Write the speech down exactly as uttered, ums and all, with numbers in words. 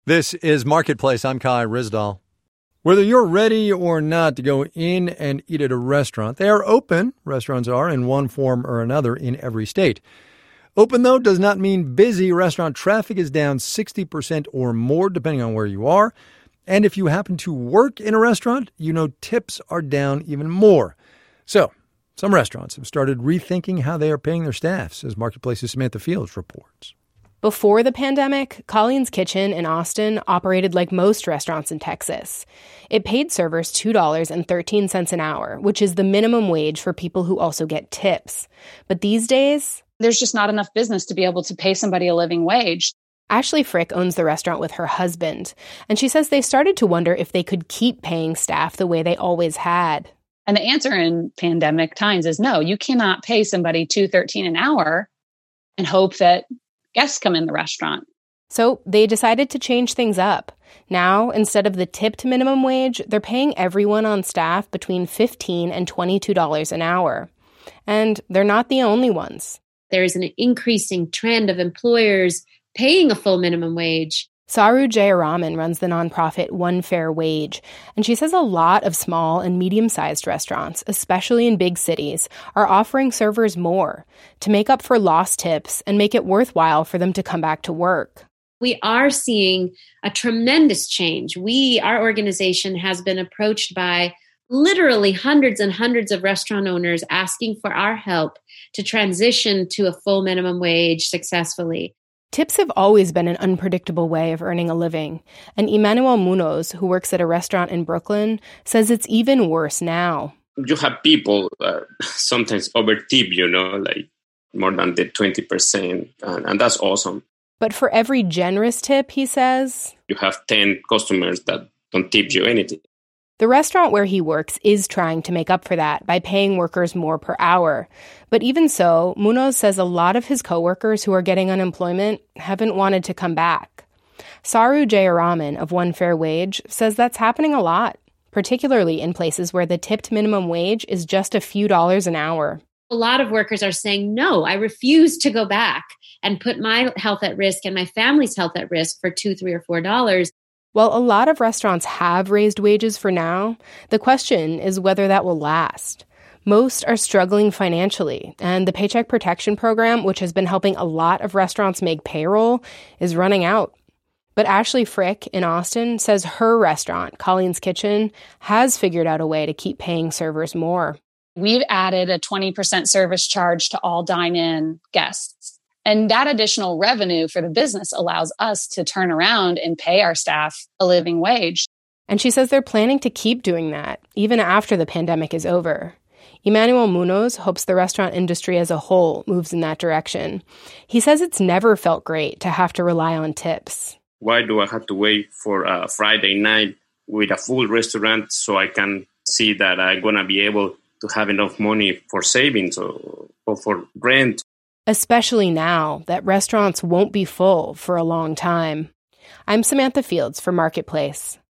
This is Marketplace. I'm Kai Ryssdal. Whether you're ready or not to go in and eat at a restaurant, they are open. Restaurants are in one form or another in every state. Open, though, does not mean busy. Restaurant traffic is down sixty percent or more, depending on where you are. And if you happen to work in a restaurant, you know tips are down even more. So, some restaurants have started rethinking how they are paying their staffs, as Marketplace's Samantha Fields reports. Before the pandemic, Colleen's Kitchen in Austin operated like most restaurants in Texas. It paid servers two dollars and thirteen cents an hour, which is the minimum wage for people who also get tips. But these days, there's just not enough business to be able to pay somebody a living wage. Ashley Frick owns the restaurant with her husband, and she says they started to wonder if they could keep paying staff the way they always had. And the answer in pandemic times is no, you cannot pay somebody two dollars and thirteen cents an hour and hope that guests come in the restaurant. So they decided to change things up. Now, instead of the tipped minimum wage, they're paying everyone on staff between fifteen dollars and twenty-two dollars an hour. And they're not the only ones. There is an increasing trend of employers paying a full minimum wage. Saru Jayaraman runs the nonprofit One Fair Wage, and she says a lot of small and medium-sized restaurants, especially in big cities, are offering servers more to make up for lost tips and make it worthwhile for them to come back to work. We are seeing a tremendous change. We, our organization, has been approached by literally hundreds and hundreds of restaurant owners asking for our help to transition to a full minimum wage successfully. Tips have always been an unpredictable way of earning a living, and Emmanuel Munoz, who works at a restaurant in Brooklyn, says it's even worse now. You have people uh, sometimes over-tip, you know, like more than the twenty percent, and, and that's awesome. But for every generous tip, he says, you have ten customers that don't tip you anything. The restaurant where he works is trying to make up for that by paying workers more per hour. But even so, Munoz says a lot of his coworkers who are getting unemployment haven't wanted to come back. Saru Jayaraman of One Fair Wage says that's happening a lot, particularly in places where the tipped minimum wage is just a few dollars an hour. A lot of workers are saying, no, I refuse to go back and put my health at risk and my family's health at risk for two, three, or four dollars. While a lot of restaurants have raised wages for now, the question is whether that will last. Most are struggling financially, and the Paycheck Protection Program, which has been helping a lot of restaurants make payroll, is running out. But Ashley Frick in Austin says her restaurant, Colleen's Kitchen, has figured out a way to keep paying servers more. We've added a twenty percent service charge to all dine-in guests. And that additional revenue for the business allows us to turn around and pay our staff a living wage. And she says they're planning to keep doing that, even after the pandemic is over. Emmanuel Munoz hopes the restaurant industry as a whole moves in that direction. He says it's never felt great to have to rely on tips. Why do I have to wait for a Friday night with a full restaurant so I can see that I'm going to be able to have enough money for savings or, or for rent? Especially now that restaurants won't be full for a long time. I'm Samantha Fields for Marketplace.